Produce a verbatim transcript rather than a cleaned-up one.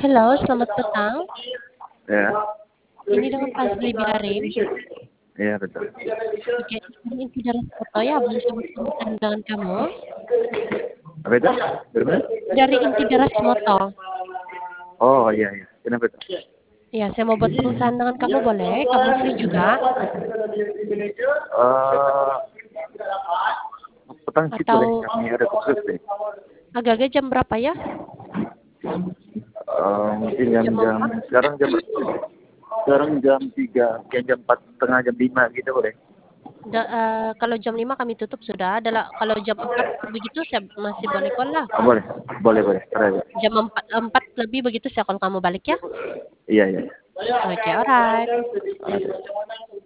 Halo, selamat petang. Ya, Ini dengan Fazli Bilarim. iya betul. Oke, ini Intidaras Foto ya, boleh saya berbincang dengan kamu? Apa itu? Berapa? Dari Intidaras Moto. Oh iya iya. Kenapa itu? Ya, saya mau buat perusahaan dengan kamu boleh? Kamu free juga? Eh, petang sih boleh. Atau Kami ada khusus deh. agak-agak jam berapa ya? Eh, mungkin Jam jam-jam empat? sekarang jam sekarang jam tiga, mungkin jam empat setengah jam lima gitu boleh. Da, eh, kalau jam lima kami tutup sudah. Adalah kalau jam empat begitu saya masih boleh call lah. Oh, boleh, boleh boleh. Terus. Jam empat, empat lebih begitu saya call kamu balik ya. Iya iya. Oke, alright. Iya.